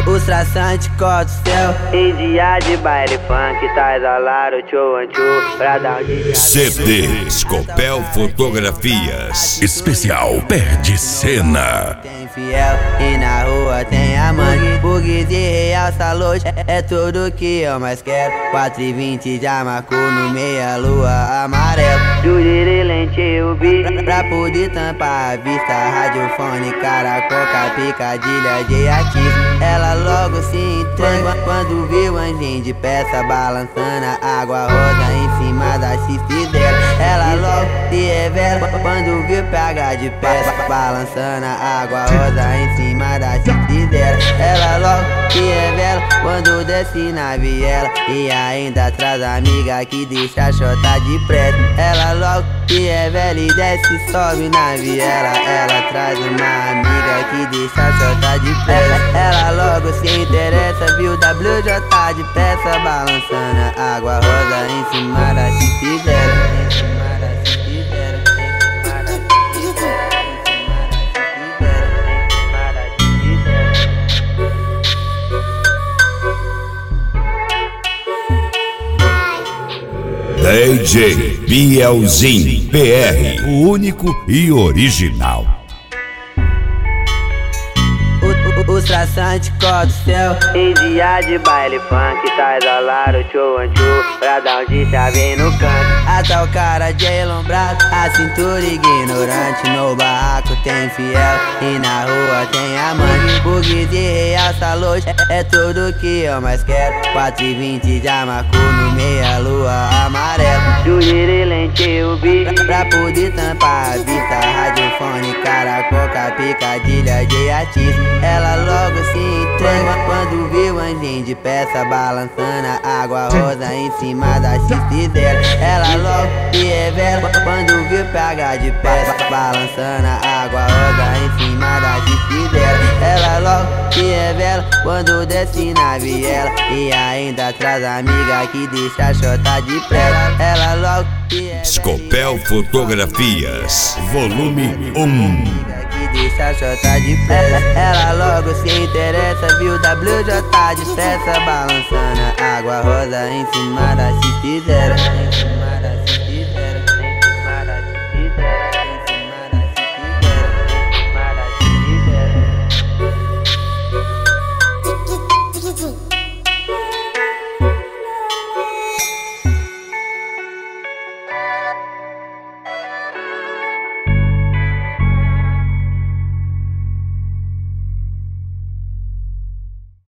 Os traçantes cortam o céu. Em dia de baile funk, tá exalado, tchô, anchô, pra dar um dia. CD Scopel Fotografias Especial Perde Cena. Tem fiel e na rua tem amante. Burguês e realça loja, é tudo que eu mais quero. 4h20 já marcou no meia lua amarelo. Juriri lente o bicho pra poder tampar a vista. Radiofone, caracoca, picadilha de artista. Ela logo se entrega quando vê o anjinho de peça balançando a água rosa em cima da chifre dela. Ela logo se revela quando vê o PH de peça balançando a água rosa em cima da chifre dela. Ela logo se revela quando desce na viela e ainda traz a amiga que deixa a chota de pressa. Ela logo se revela e desce e sobe na viela. Ela traz uma amiga que deixa a chota de pressa. Ela logo se interessa, viu WJ de peça balançando a água rosa em cima da chifre dela. DJ Bielzinho PR, o único e original. Os traçantes cortam o céu. Em dia de baile funk, tá exalado, tchô, anchô, pra dar um de chave no canto. Até o cara de elombrado, a cintura ignorante. No barraco tem fiel e na rua tem amante. Burguês e realça loja, é tudo que eu mais quero. 4h20 já marcou no meia lua amarelo. Juriri lente o bicho pra poder tampar a vista. Radiofone, caracoca, picadilha de artista. Ela logo se entrega quando vê o anjinho de peça balançando a água rosa em cima da chifre dela. Ela logo se revela quando vê o PH de peça balançando a água rosa em cima da chifre dela. Ela logo se revela quando desce na viela e ainda traz a amiga que deixa a chota de pressa. Ela logo se revela Scopel Fotografias Volume 1. que deixa a chota de pressa. Ela logo se interessa, viu WJ de peça balançando a água rosa em cima da chifre dela.